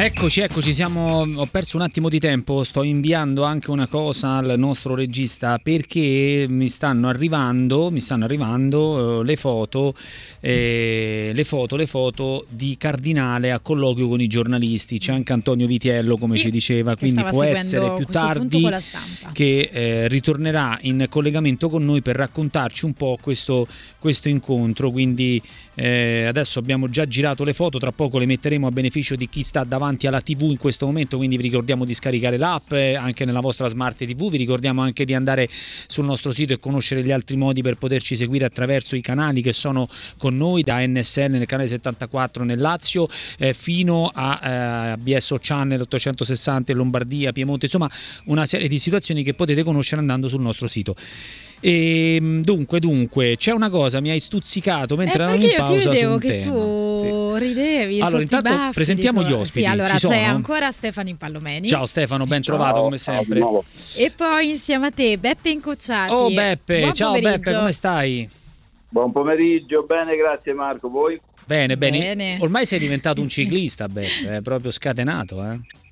Eccoci, ho perso un attimo di tempo, sto inviando anche una cosa al nostro regista perché mi stanno arrivando le foto di Cardinale a colloquio con i giornalisti. C'è anche Antonio Vitiello, come ci diceva, quindi può essere più tardi che ritornerà in collegamento con noi per raccontarci un po' questo incontro. Quindi adesso abbiamo già girato le foto, tra poco le metteremo a beneficio di chi sta davanti alla TV in questo momento, quindi vi ricordiamo di scaricare l'app anche nella vostra smart TV, vi ricordiamo anche di andare sul nostro sito e conoscere gli altri modi per poterci seguire attraverso i canali che sono con noi, da NSN nel canale 74 nel Lazio fino a BSO Channel 860 in Lombardia, Piemonte, insomma una serie di situazioni che potete conoscere andando sul nostro sito. E dunque c'è una cosa, mi hai stuzzicato mentre eravamo in pausa. Perché io ti vedevo che tema. tu ridevi. Allora intanto baffi, presentiamo gli ospiti. Sì, allora c'è ancora Stefano Impallomeni. Ciao Stefano, ben trovato come sempre. E poi insieme a te Beppe Incocciati. Oh Beppe, buon ciao pomeriggio. Beppe, come stai? Buon pomeriggio, bene, grazie Marco, voi? Bene. Ormai sei diventato un ciclista, Beppe, è proprio scatenato,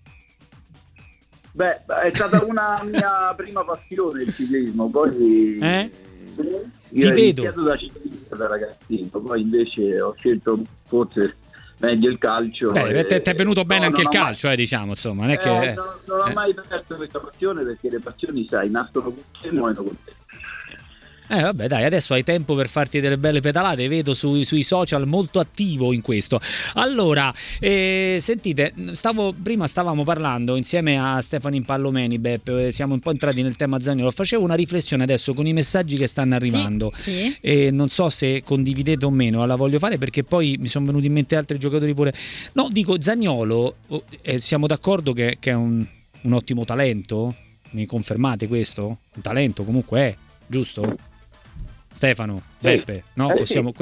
Beh, è stata una mia prima passione il ciclismo, poi io ho iniziato da ciclista da ragazzino, poi invece ho scelto forse meglio il calcio. Ti è venuto bene anche il calcio, diciamo, insomma, non è che non ho mai perso questa passione, perché le passioni, sai, nascono con te e muoiono con te. Vabbè, dai, adesso hai tempo per farti delle belle pedalate, vedo sui social molto attivo in questo. Allora, sentite, prima stavamo parlando insieme a Stefano Impallomeni, Beppe, siamo un po' entrati nel tema Zaniolo, facevo una riflessione adesso con i messaggi che stanno arrivando, sì. E non so se condividete o meno, la voglio fare perché poi mi sono venuti in mente altri giocatori pure. No, dico, Zaniolo, siamo d'accordo che è un ottimo talento? Mi confermate questo? Un talento comunque è, giusto? Stefano, Beppe, no?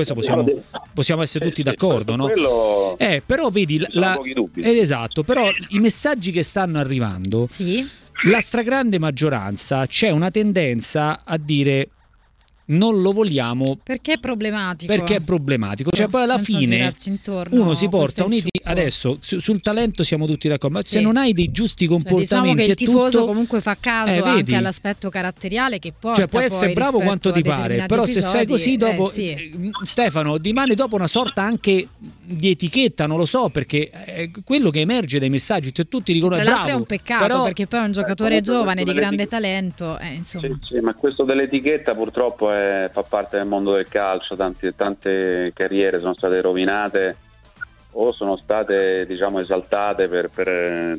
Possiamo essere tutti d'accordo, no? Però vedi esatto, però i messaggi che stanno arrivando, la stragrande maggioranza, c'è una tendenza a dire non lo vogliamo perché è problematico, cioè poi alla fine uno si porta uniti. Adesso sul talento siamo tutti d'accordo, ma se non hai dei giusti comportamenti, diciamo che il tifoso tutto, comunque fa caso anche all'aspetto caratteriale che porta, cioè puoi essere bravo quanto ti pare, però se sei così dopo Stefano rimane dopo una sorta anche di etichetta, non lo so, perché quello che emerge dai messaggi, cioè tutti dicono tra l'altro è un peccato, però, perché poi è un giocatore giovane di grande talento, insomma. Sì, ma questo dell'etichetta purtroppo fa parte del mondo del calcio, tante carriere sono state rovinate o sono state, diciamo, esaltate per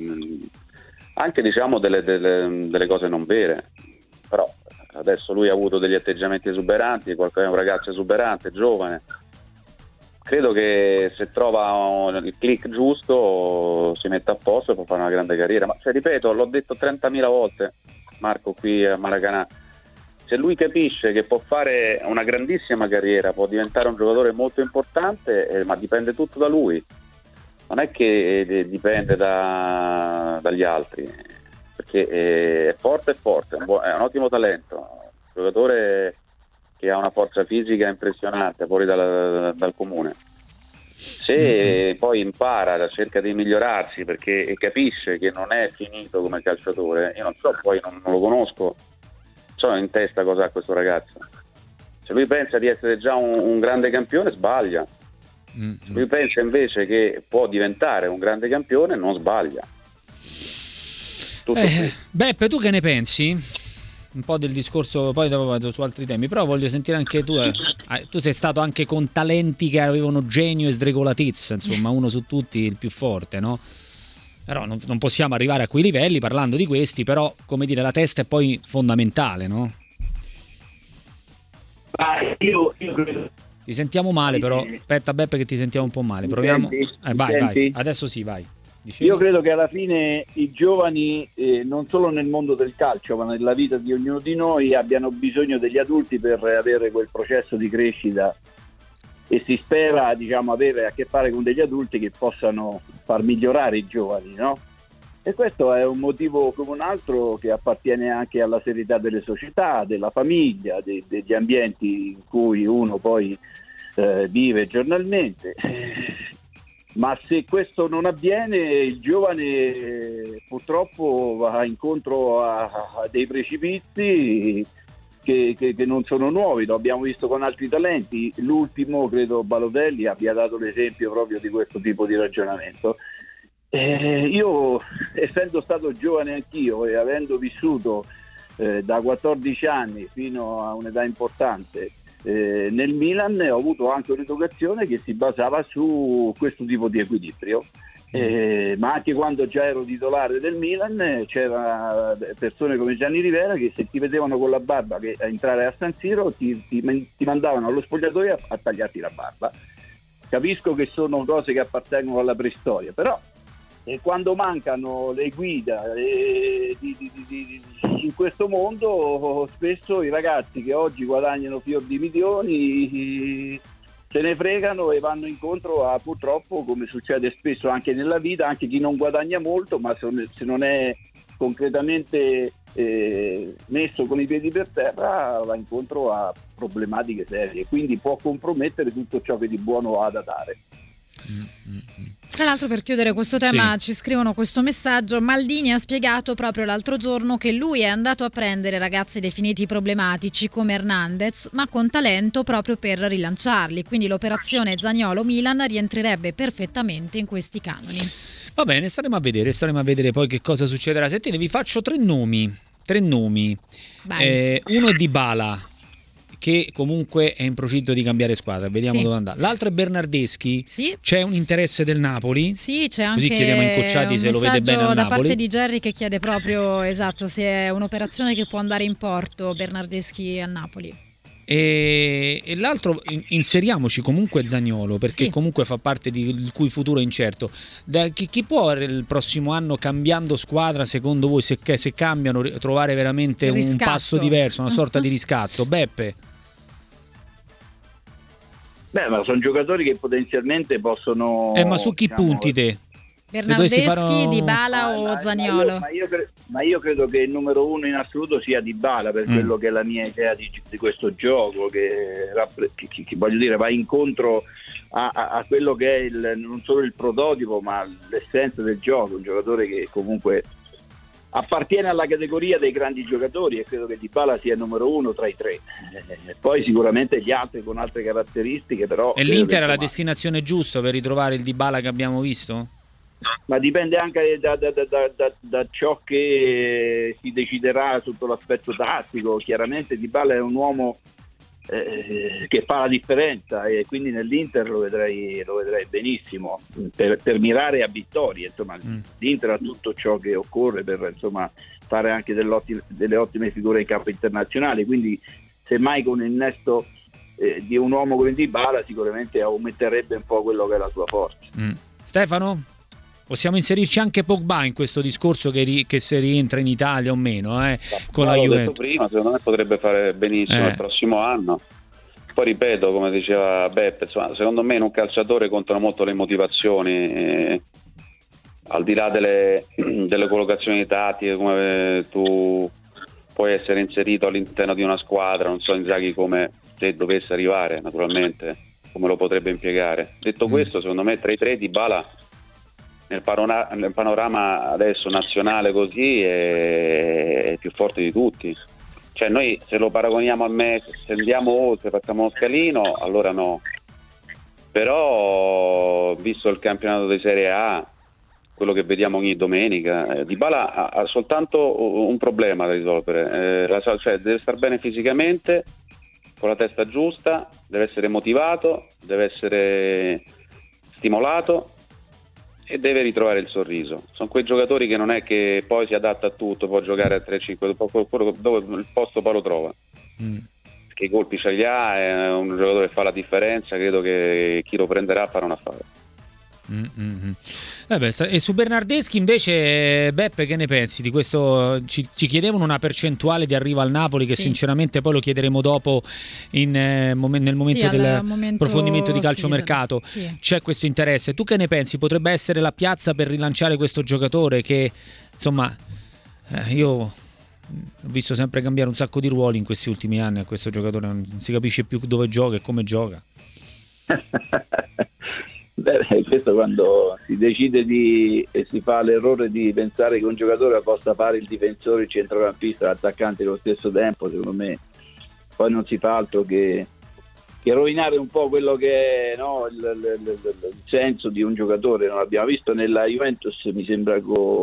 anche, diciamo, delle cose non vere. Però adesso lui ha avuto degli atteggiamenti esuberanti, è un ragazzo esuberante, giovane. Credo che se trova il click giusto si mette a posto e può fare una grande carriera. Ma ripeto, l'ho detto 30.000 volte, Marco, qui a Maracanã. Se lui capisce che può fare una grandissima carriera, può diventare un giocatore molto importante, ma dipende tutto da lui. Non è che dipende dagli altri, perché è forte, è un ottimo talento, un giocatore che ha una forza fisica impressionante fuori dal comune. Se poi impara, cerca di migliorarsi perché capisce che non è finito come calciatore, io non so, poi non lo conosco, so in testa cosa ha questo ragazzo. Se lui pensa di essere già un grande campione, sbaglia. Se lui pensa invece che può diventare un grande campione, non sbaglia. Beppe, tu che ne pensi? Un po' del discorso, poi dopo vado su altri temi, però voglio sentire anche tu. Tu sei stato anche con talenti che avevano genio e sdregolatezza, insomma, uno su tutti il più forte, no? Però non possiamo arrivare a quei livelli parlando di questi, però, come dire, la testa è poi fondamentale, no? Io credo. Ti sentiamo male, però. Aspetta, Beppe, che ti sentiamo un po' male. Proviamo. Vai. Adesso sì, vai. Dicevi? Io credo che alla fine i giovani, non solo nel mondo del calcio, ma nella vita di ognuno di noi, abbiano bisogno degli adulti per avere quel processo di crescita, e si spera, diciamo, avere a che fare con degli adulti che possano far migliorare i giovani, no? E questo è un motivo come un altro che appartiene anche alla serietà delle società, della famiglia, degli ambienti in cui uno poi vive giornalmente. ma se questo non avviene il giovane purtroppo va incontro a dei precipizi che non sono nuovi, lo abbiamo visto con altri talenti. L'ultimo, credo Balotelli, abbia dato l'esempio proprio di questo tipo di ragionamento. Io, essendo stato giovane anch'io e avendo vissuto da 14 anni fino a un'età importante nel Milan, ho avuto anche un'educazione che si basava su questo tipo di equilibrio. Ma anche quando già ero titolare del Milan c'era persone come Gianni Rivera che se ti vedevano con la barba che a entrare a San Siro ti mandavano allo spogliatoio a tagliarti la barba. Capisco che sono cose che appartengono alla preistoria, però quando mancano le guida in questo mondo, spesso i ragazzi che oggi guadagnano fior di milioni se ne fregano e vanno incontro a, purtroppo, come succede spesso anche nella vita, anche chi non guadagna molto, ma se non è concretamente messo con i piedi per terra va incontro a problematiche serie, quindi può compromettere tutto ciò che di buono ha da dare. Tra l'altro, per chiudere questo tema, ci scrivono questo messaggio: Maldini ha spiegato proprio l'altro giorno che lui è andato a prendere ragazzi definiti problematici come Hernandez, ma con talento, proprio per rilanciarli, quindi l'operazione Zaniolo-Milan rientrerebbe perfettamente in questi canoni. Va bene, staremo a vedere poi che cosa succederà. Sentite, vi faccio tre nomi. Uno è Dybala, che comunque è in procinto di cambiare squadra, vediamo dove andrà. L'altro è Bernardeschi, c'è un interesse del Napoli, c'è anche, così chiediamo a Incocciati se lo vede bene al da Napoli. Parte di Gerry che chiede proprio se è un'operazione che può andare in porto Bernardeschi a Napoli. E l'altro, inseriamoci comunque Zaniolo, perché comunque fa parte il cui futuro è incerto. Chi può il prossimo anno, cambiando squadra, secondo voi, se cambiano, trovare veramente un passo diverso, una sorta di riscatto? Beppe? Ma sono giocatori che potenzialmente possono... ma su chi punti te? Bernardeschi, Dybala o Zaniolo? Ma io credo che il numero uno in assoluto sia Dybala, per quello che è la mia idea di questo gioco, che voglio dire, va incontro a quello che è non solo il prototipo ma l'essenza del gioco, un giocatore che comunque appartiene alla categoria dei grandi giocatori, e credo che Dybala sia il numero uno tra i tre. Poi sicuramente gli altri con altre caratteristiche, però... E l'Inter è la destinazione giusta per ritrovare il Dybala che abbiamo visto? Ma dipende anche da ciò che si deciderà sotto l'aspetto tattico. Chiaramente Dybala è un uomo che fa la differenza, e quindi nell'Inter lo vedrei benissimo per mirare a vittorie. Insomma, l'Inter ha tutto ciò che occorre per fare anche delle ottime figure in campo internazionale, quindi semmai con il innesto di un uomo come Dybala sicuramente aumenterebbe un po' quello che è la sua forza. Stefano? Possiamo inserirci anche Pogba in questo discorso che se rientra in Italia o meno con la Juventus? Prima, secondo me potrebbe fare benissimo il prossimo anno. Poi ripeto, come diceva Beppe, secondo me in un calciatore contano molto le motivazioni, al di là delle collocazioni tattiche, come tu puoi essere inserito all'interno di una squadra, non so Inzaghi come, se dovesse arrivare naturalmente, come lo potrebbe impiegare. Detto questo, secondo me tra i tre Dybala nel panorama adesso nazionale così è più forte di tutti. Cioè noi se lo paragoniamo a Messi, se andiamo oltre, facciamo uno scalino, allora no. Però visto il campionato di Serie A, quello che vediamo ogni domenica, Dybala ha soltanto un problema da risolvere, cioè deve star bene fisicamente, con la testa giusta, deve essere motivato, deve essere stimolato e deve ritrovare il sorriso. Sono quei giocatori che non è che poi si adatta a tutto, può giocare a 3-5, dove il posto poi lo trova. Perché i colpi ce li ha, è un giocatore che fa la differenza, credo che chi lo prenderà farà un affare. E su Bernardeschi invece, Beppe, che ne pensi di questo? Ci chiedevano una percentuale di arrivo al Napoli, che sinceramente poi lo chiederemo dopo nel momento del approfondimento di calciomercato. C'è questo interesse. Tu che ne pensi? Potrebbe essere la piazza per rilanciare questo giocatore che, insomma, io ho visto sempre cambiare un sacco di ruoli in questi ultimi anni a questo giocatore, non si capisce più dove gioca e come gioca. Questo quando si decide e si fa l'errore di pensare che un giocatore possa fare il difensore, il centrocampista, l'attaccante allo stesso tempo, secondo me poi non si fa altro che rovinare un po' quello che è, no, il senso di un giocatore. Non l'abbiamo visto nella Juventus, mi sembra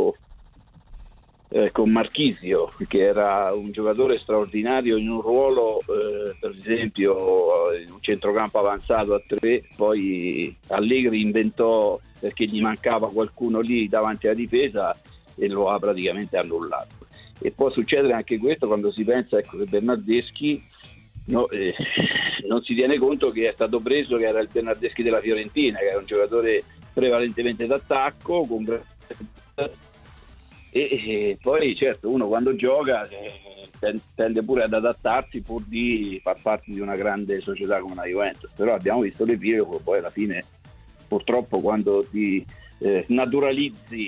con Marchisio, che era un giocatore straordinario in un ruolo, per esempio in un centrocampo avanzato a 3, poi Allegri inventò, perché gli mancava qualcuno lì davanti alla difesa, e lo ha praticamente annullato. E può succedere anche questo quando si pensa, ecco, che Bernardeschi non si tiene conto che è stato preso, che era il Bernardeschi della Fiorentina, che è un giocatore prevalentemente d'attacco, e poi certo uno quando gioca tende pure ad adattarsi pur di far parte di una grande società come la Juventus, però abbiamo visto l'epilogo, poi alla fine purtroppo quando ti naturalizzi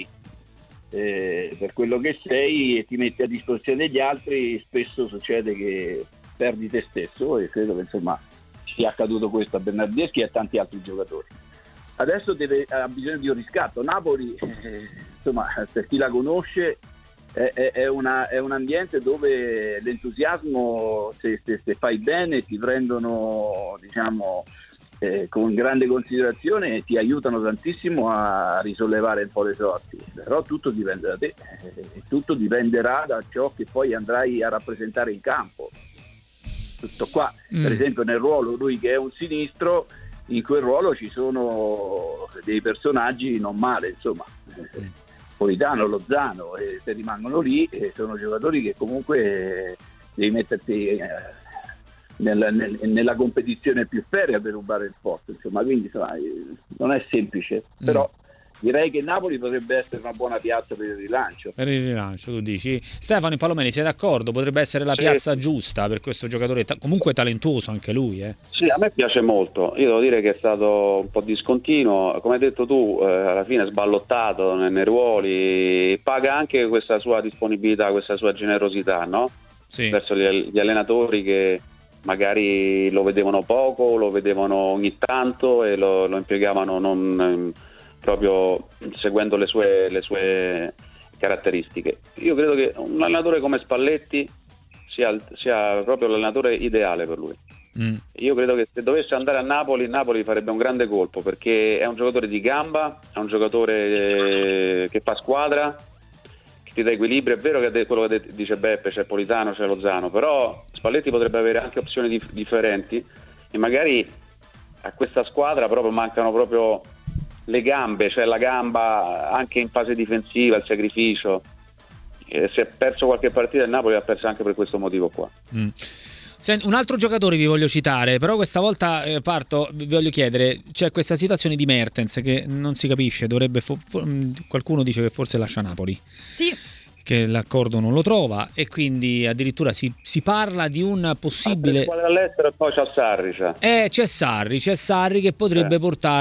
per quello che sei e ti metti a disposizione degli altri, spesso succede che perdi te stesso, e credo che insomma sia accaduto questo a Bernardeschi e a tanti altri giocatori. Adesso ha bisogno di un riscatto. Napoli, insomma, per chi la conosce, è un ambiente dove l'entusiasmo, se fai bene, ti prendono, diciamo, con grande considerazione, ti aiutano tantissimo a risollevare un po' le sorti. Però tutto dipende da te, tutto dipenderà da ciò che poi andrai a rappresentare in campo. Tutto qua. Per esempio nel ruolo, lui che è un sinistro, in quel ruolo ci sono dei personaggi non male, insomma, Politano, Lozano, e se rimangono lì sono giocatori che comunque devi metterti nella competizione più ferrea per rubare il posto, insomma, quindi insomma, non è semplice, però direi che Napoli potrebbe essere una buona piazza per il rilancio. Per il rilancio, tu dici. Stefano Impallomeni, sei d'accordo? Potrebbe essere la piazza giusta per questo giocatore, comunque talentuoso anche lui. Sì, a me piace molto. Io devo dire che è stato un po' discontinuo, come hai detto tu, alla fine sballottato nei ruoli, paga anche questa sua disponibilità, questa sua generosità, no? Sì. Verso gli allenatori che magari lo vedevano poco, lo vedevano ogni tanto e lo impiegavano non proprio seguendo le sue caratteristiche. Io credo che un allenatore come Spalletti sia proprio l'allenatore ideale per lui. Io credo che se dovesse andare a Napoli farebbe un grande colpo, perché è un giocatore di gamba, è un giocatore che fa squadra, che ti dà equilibrio. È vero che quello che dice Beppe, c'è Politano, c'è Lozano, però Spalletti potrebbe avere anche opzioni differenti, e magari a questa squadra proprio mancano proprio le gambe, cioè la gamba anche in fase difensiva, il sacrificio. Si è perso qualche partita, il Napoli ha perso anche per questo motivo qua. Un altro giocatore vi voglio citare, però questa volta vi voglio chiedere, c'è questa situazione di Mertens che non si capisce, qualcuno dice che forse lascia Napoli. Sì. Che l'accordo non lo trova, e quindi addirittura si parla di un possibile all'estero, e poi c'è Sarri. C'è Sarri che potrebbe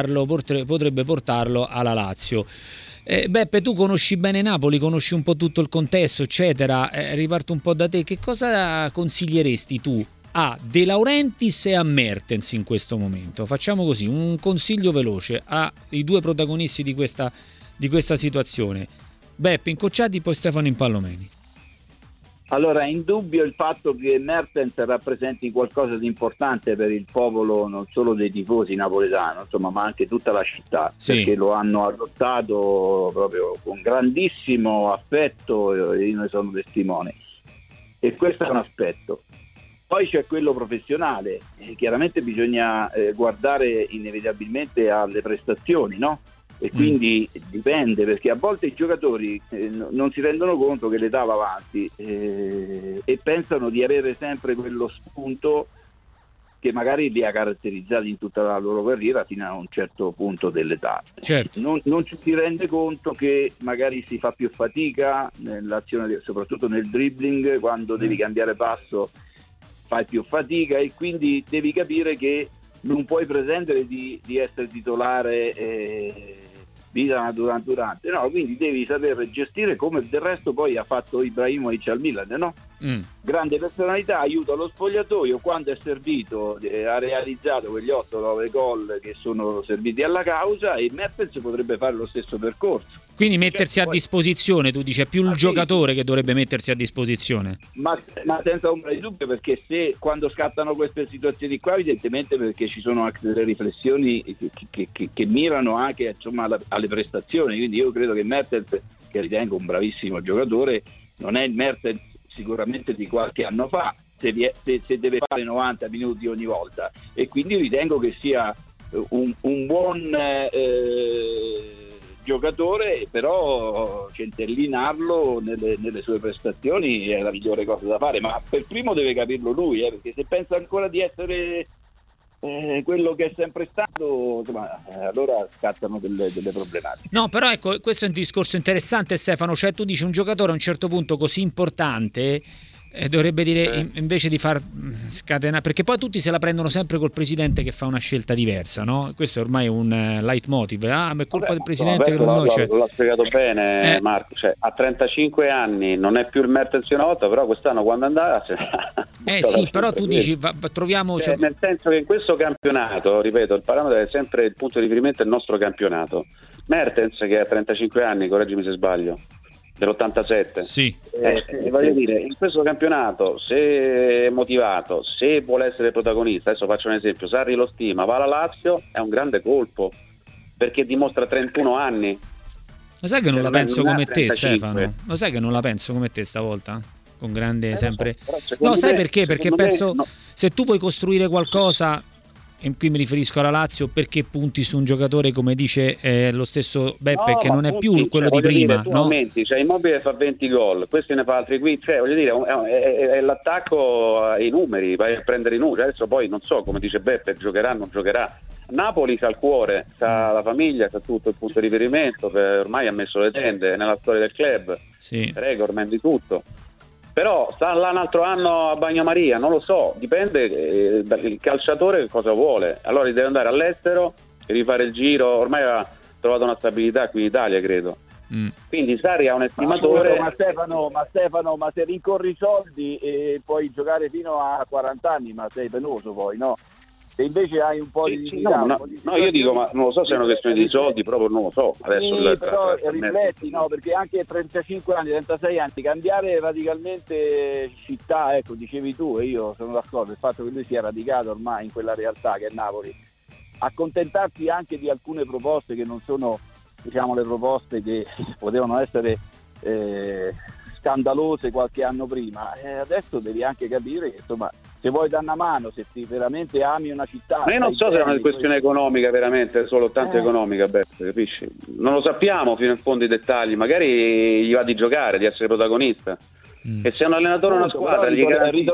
portarlo alla Lazio. Beppe, tu conosci bene Napoli, conosci un po' tutto il contesto, eccetera. Riparto un po' da te. Che cosa consiglieresti tu a De Laurentiis e a Mertens in questo momento? Facciamo così, un consiglio veloce ai due protagonisti di questa situazione. Beppe Incocciati, poi Stefano Impallomeni. Allora, è indubbio il fatto che Mertens rappresenti qualcosa di importante per il popolo, non solo dei tifosi napoletani, insomma, ma anche tutta la città, perché lo hanno adottato proprio con grandissimo affetto, e io ne sono testimone. E questo è un aspetto. Poi c'è quello professionale, chiaramente bisogna guardare inevitabilmente alle prestazioni, no? E quindi dipende, perché a volte i giocatori non si rendono conto che l'età va avanti e pensano di avere sempre quello spunto che magari li ha caratterizzati in tutta la loro carriera fino a un certo punto dell'età. Certo. Non ci si rende conto che magari si fa più fatica nell'azione, soprattutto nel dribbling, quando devi cambiare passo fai più fatica, e quindi devi capire che non puoi pretendere di essere titolare vita durante, no, quindi devi saper gestire, come del resto poi ha fatto Ibrahimovic al Milan, no? grande personalità, aiuta lo spogliatoio, quando è servito ha realizzato quegli 8-9 gol che sono serviti alla causa, e Mertens potrebbe fare lo stesso percorso. Quindi mettersi a disposizione, tu dici, è più il giocatore che dovrebbe mettersi a disposizione. Ma senza ombra di dubbio, perché quando scattano queste situazioni qua, evidentemente perché ci sono anche delle riflessioni che mirano anche, insomma, alle prestazioni. Quindi io credo che Mertens, che ritengo un bravissimo giocatore, non è il Mertens sicuramente di qualche anno fa, se deve fare 90 minuti ogni volta, e quindi ritengo che sia un buon giocatore, però centellinarlo nelle sue prestazioni è la migliore cosa da fare, ma per primo deve capirlo lui, perché se pensa ancora di essere quello che è sempre stato, insomma, allora scattano delle problematiche. No, però ecco, questo è un discorso interessante, Stefano, cioè tu dici un giocatore a un certo punto così importante dovrebbe dire, invece di far scatenare, perché poi tutti se la prendono sempre col presidente che fa una scelta diversa, no? Questo è ormai un leitmotiv. Ma è colpa del presidente che non c'è. L'ha spiegato bene Marco, cioè, a 35 anni non è più il Mertens una volta, però quest'anno quando andrà sì, però tu dici troviamo, cioè, nel senso che in questo campionato, ripeto, il parametro è sempre il punto di riferimento del nostro campionato. Mertens, che ha 35 anni, correggimi se sbaglio, dell'87, sì. Voglio dire, in questo campionato, se è motivato, se vuole essere protagonista, adesso faccio un esempio, Sarri lo stima, va alla Lazio, è un grande colpo, perché dimostra 31 anni. Lo sai che non la penso come te, Stefano? Lo sai che non la penso come te stavolta? Con grande sempre. No, sai perché? Perché penso se tu puoi costruire qualcosa, e qui mi riferisco alla Lazio, perché punti su un giocatore come dice lo stesso Beppe, che non è più quello di prima, tu no? Aumenti, cioè Immobile fa 20 gol, questo ne fa altri 15, cioè voglio dire è l'attacco ai numeri, vai a prendere i numeri. Adesso poi non so, come dice Beppe, giocherà, non giocherà. Napoli c'ha il cuore, c'ha la famiglia, c'ha tutto il punto di riferimento, ormai ha messo le tende nella storia del club, sì. Recordman di tutto. Però sta là un altro anno a Bagnomaria, non lo so, dipende il calciatore che cosa vuole. Allora deve andare all'estero e rifare il giro, ormai ha trovato una stabilità qui in Italia, credo. Quindi Sarri ha un estimatore. Ma Stefano, ma se rincorri i soldi e puoi giocare fino a 40 anni, ma sei penoso poi, no? Se invece hai un po' di no, io dico, ma non lo so se è una questione di soldi, proprio non lo so. Adesso però rifletti, no, perché anche a 35 anni, 36 anni, cambiare radicalmente città, ecco, dicevi tu, e io sono d'accordo, il fatto che lui sia radicato ormai in quella realtà che è Napoli, accontentarsi anche di alcune proposte che non sono, diciamo, le proposte che potevano essere scandalose qualche anno prima, adesso devi anche capire che, insomma, se vuoi dare una mano, se ti veramente ami una città. Ma io non so se è una questione economica, veramente soltanto economica, capisci? Non lo sappiamo fino in fondo i dettagli, magari gli va di giocare, di essere protagonista. E se un allenatore o una squadra gli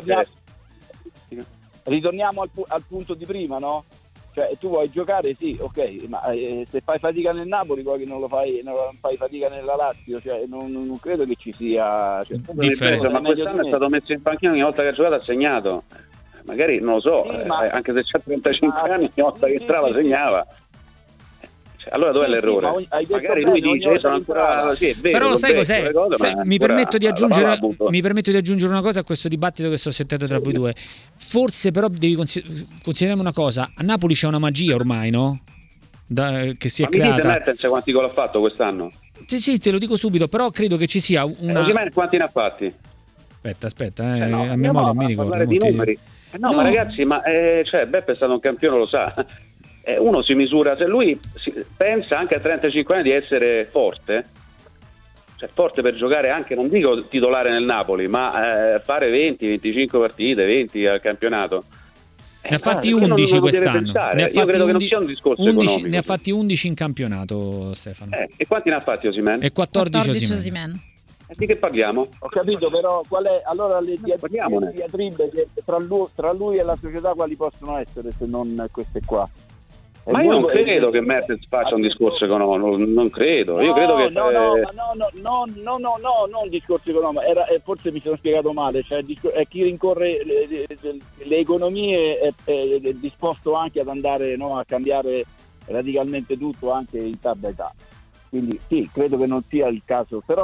ritorniamo al punto di prima, no? Cioè, tu vuoi giocare, sì, ok, ma se fai fatica nel Napoli, poi che non fai fatica nella Lazio, cioè non credo che ci sia differenza. Ma quest'anno è stato messo in panchina, ogni volta che ha giocato ha segnato. Magari non lo so, sì, anche se c'ha 35 anni, ogni volta che entrava segnava. Allora dov'è l'errore? Magari lui dice sono ancora però sai cos'è? Mi permetto di aggiungere una cosa a questo dibattito che sto sentendo tra voi due. Forse però devi considerare una cosa, a Napoli c'è una magia ormai, no? Che si è creata. Mertens quanti gol ha fatto quest'anno? Sì, te lo dico subito, però credo che ci sia una quanti ne ha fatti? Aspetta, a memoria mi ricordo di numeri. No, ma ragazzi, cioè Beppe è stato un campione, lo sa. Uno si misura, se lui pensa anche a 35 anni di essere forte, cioè forte per giocare anche, non dico titolare nel Napoli, ma fare 20-25 partite, 20 al campionato. Ne ha fatti 11 quest'anno. Io credo che non sia un discorso economico. Ne ha fatti 11 in campionato, Stefano. E quanti ne ha fatti Osimhen? E 14 Osimhen. Di che parliamo? Ho capito, però qual è allora le diatribe tra lui e la società, quali possono essere se non queste qua? Ma io non credo che Mertens faccia un discorso economico, non credo. Io credo che non un discorso economico, forse mi sono spiegato male, cioè è chi rincorre le economie è disposto anche ad andare, no, a cambiare radicalmente tutto anche in tarda età. Quindi sì, credo che non sia il caso, però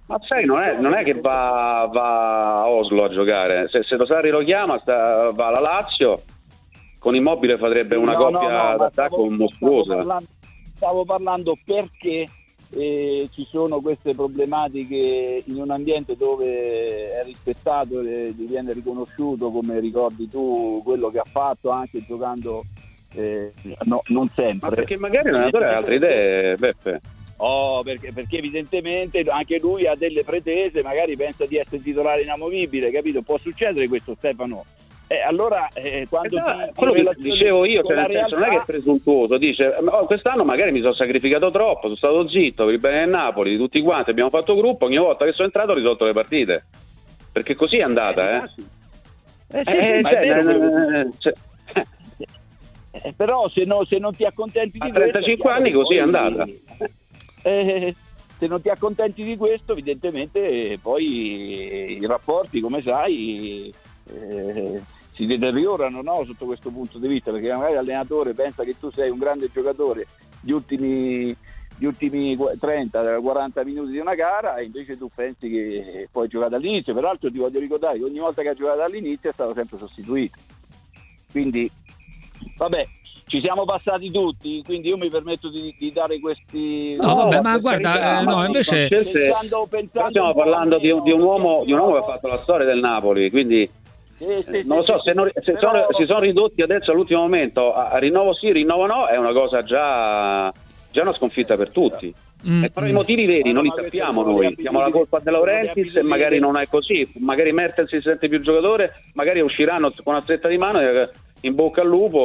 Ma sai, non è che va a Oslo a giocare. Se Sarri lo chiama, va alla Lazio, con Immobile farebbe una coppia d'attacco mostruosa. Stavo parlando perché ci sono queste problematiche in un ambiente dove è rispettato e gli viene riconosciuto, come ricordi tu, quello che ha fatto anche giocando, non sempre. Ma perché magari l'allenatore ha altre idee, Beppe. Perché evidentemente anche lui ha delle pretese, magari pensa di essere titolare inamovibile, capito? Può succedere questo, Stefano. Allora quando quello che dicevo io, cioè, nel senso, non è che è presuntuoso, dice quest'anno magari mi sono sacrificato troppo, sono stato zitto per il bene del Napoli, di tutti quanti, abbiamo fatto gruppo, ogni volta che sono entrato ho risolto le partite, perché così è andata però se non ti accontenti di questo, a 35 anni così è andata. Se non ti accontenti di questo, evidentemente poi i rapporti, come sai, si deteriorano, no? Sotto questo punto di vista, perché magari l'allenatore pensa che tu sei un grande giocatore gli ultimi 30-40 minuti di una gara, e invece tu pensi che puoi giocare all'inizio. Peraltro ti voglio ricordare che ogni volta che ha giocato all'inizio è stato sempre sostituito, quindi vabbè, ci siamo passati tutti, quindi io mi permetto di dare questi... ma guarda, invece... Stiamo parlando di un uomo che ha fatto la storia del Napoli, quindi non lo so, se si sono ridotti adesso all'ultimo momento a rinnovo sì, rinnovo no, è una cosa già una sconfitta per tutti. Però i motivi veri non li sappiamo noi, diamo la colpa De Laurentiis e magari non è così, magari Mertens si sente più giocatore, magari usciranno con una stretta di mano in bocca al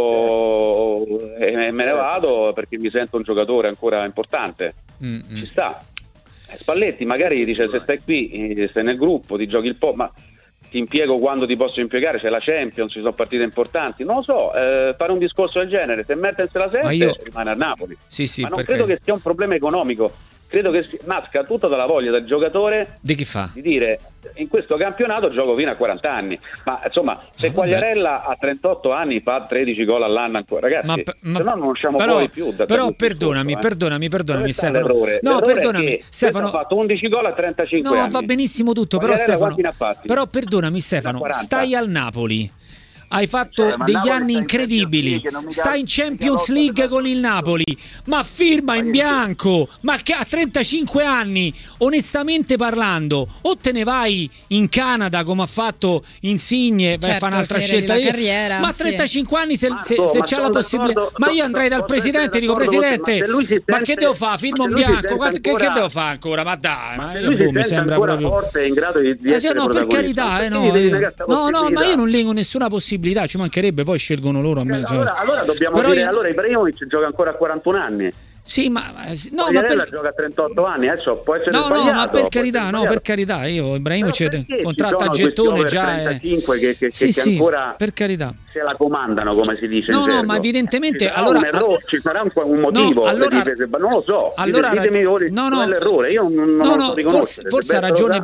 lupo e me ne vado perché mi sento un giocatore ancora importante. Ci sta. Spalletti magari dice: se stai qui, stai nel gruppo, ti giochi il po', ma ti impiego quando ti posso impiegare, c'è la Champions, ci sono partite importanti, non lo so, fare un discorso del genere, se Mertens la sente rimane a Napoli. Ma non credo che sia un problema economico, credo che nasca tutto dalla voglia del giocatore di dire: in questo campionato gioco fino a 40 anni, ma insomma se Quagliarella a 38 anni fa 13 gol all'anno ancora, ragazzi, se no non usciamo fuori più però perdonami Stefano, perdonami Stefano, ha fatto 11 gol a 35 anni, va benissimo tutto, però Stefano, perdonami Stefano, stai al Napoli, hai fatto degli anni incredibili, stai in Champions League con il Napoli, ma firma in bianco, ma che a 35 anni, onestamente parlando, o te ne vai in Canada come ha fatto Insigne, fa un'altra scelta, carriera, ma a 35 anni se c'è la possibilità, ma io andrei dal presidente e dico: presidente, ma che devo fare, firmo in bianco, che devo fare ancora, ma dai, mi sembra proprio forte, in grado di essere per carità, ma io non leggo nessuna possibilità, ci mancherebbe, poi scelgono loro. Allora dobbiamo dire, allora Ibrahimovic gioca ancora a 41 anni. Sì, ma gioca a 38 anni, adesso può essere sbagliato. Ma per carità, io Ibrahimovic contratto a gettone già 35 che ancora per carità se la comandano, come si dice. Ma evidentemente ci sarà un motivo, non lo so. Ditemi voi l'errore, io non lo so riconoscere. Forse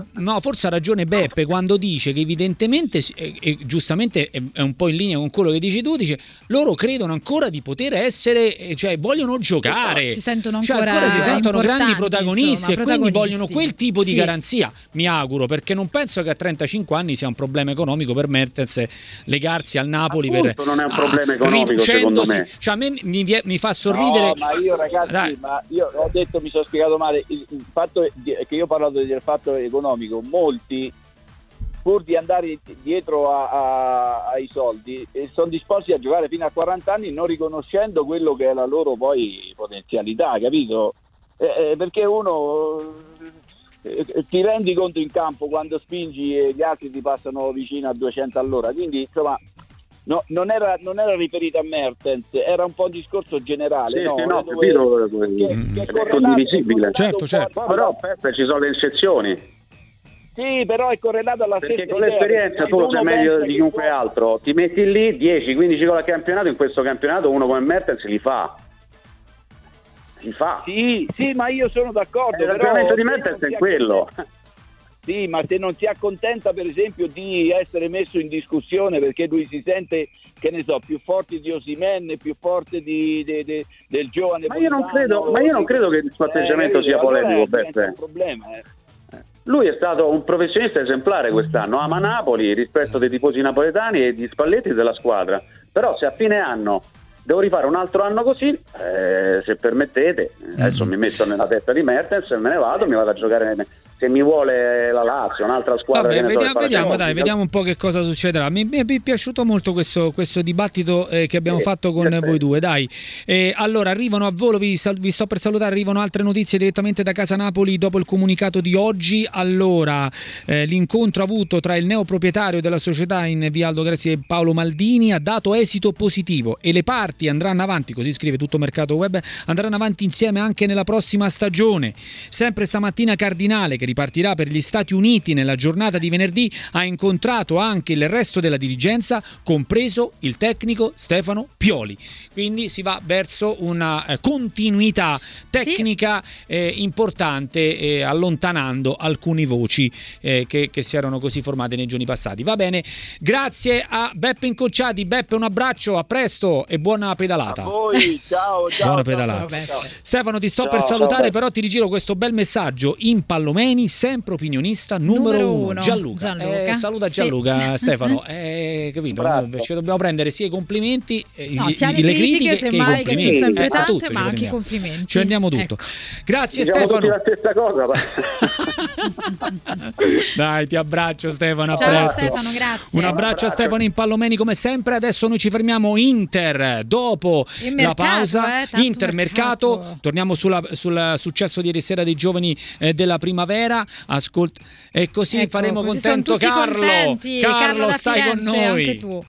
ha ragione Beppe quando dice che evidentemente e giustamente è un po' in linea con quello che dici tu, dice: loro credono ancora di poter essere, cioè vogliono giocare, si sentono ancora si sentono grandi protagonisti, e quindi vogliono quel tipo di garanzia, mi auguro, perché non penso che a 35 anni sia un problema economico per Mertens legarsi al Napoli. Appunto, non è un problema economico, secondo me. Cioè, a me mi fa sorridere. Ma io, ragazzi, io ho detto, mi sono spiegato male. Il fatto è che io ho parlato del fatto economico, molti pur di andare dietro ai soldi sono disposti a giocare fino a 40 anni non riconoscendo quello che è la loro poi potenzialità, capito? Perché uno ti rendi conto in campo quando spingi e gli altri ti passano vicino a 200 all'ora, quindi insomma non era riferito a Mertens, era un po' un discorso generale. Capito, che è condivisibile, certo. Però Peppe, ci sono le eccezioni. Sì, però è correlato alla stessa idea. Perché con l'esperienza tu lo sai meglio di chiunque altro, ti metti lì 10-15 gol al campionato, in questo campionato uno come Mertens li fa. Sì, ma io sono d'accordo. Il ragionamento di Mertens è quello. Sì, ma se non si accontenta per esempio di essere messo in discussione perché lui si sente, che ne so, più forte di Osimhen, più forte del giovane. Ma io non credo che il suo atteggiamento sia polemico, Beppe. È un problema. Lui è stato un professionista esemplare quest'anno, ama Napoli, rispetto dei tifosi napoletani e di Spalletti e della squadra, però se a fine anno devo rifare un altro anno così, se permettete, adesso mi metto nella testa di Mertens, me ne vado, mi vado a giocare, se mi vuole la Lazio, un'altra squadra. Vabbè, vediamo un po' che cosa succederà. Mi è piaciuto molto questo dibattito che abbiamo fatto con voi due, dai. Allora, arrivano a volo, vi sto per salutare, arrivano altre notizie direttamente da Casa Napoli dopo il comunicato di oggi. Allora, l'incontro avuto tra il neoproprietario della società in via Aldo Grassi e Paolo Maldini ha dato esito positivo e le parti andranno avanti, così scrive Tutto Mercato Web, andranno avanti insieme anche nella prossima stagione. Sempre stamattina Cardinale, che ripartirà per gli Stati Uniti nella giornata di venerdì, ha incontrato anche il resto della dirigenza, compreso il tecnico Stefano Pioli. Quindi si va verso una continuità tecnica importante, allontanando alcune voci che si erano così formate nei giorni passati. Va bene, grazie a Beppe Incocciati. Beppe, un abbraccio, a presto e buona pedalata. A voi, ciao. Buona pedalata. Ciao. Stefano, ti sto per salutare, però ti rigiro questo bel messaggio. Impallomeni, sempre opinionista numero uno. Gianluca. Saluta Gianluca, Stefano. Capito? Ci dobbiamo prendere sia i complimenti, le critiche che i complimenti. Che sono sempre tante, ma anche i complimenti. Ci rendiamo tutto. Ecco. Grazie, diciamo Stefano. La stessa cosa. Dai, ti abbraccio, Stefano. Ciao Stefano, grazie. Un abbraccio a Stefano Impallomeni come sempre. Adesso noi ci fermiamo. Inter dopo la pausa. Inter mercato. Torniamo sul successo di ieri sera dei giovani della primavera. E così faremo contento Carlo. Carlo, stai con noi. Anche tu.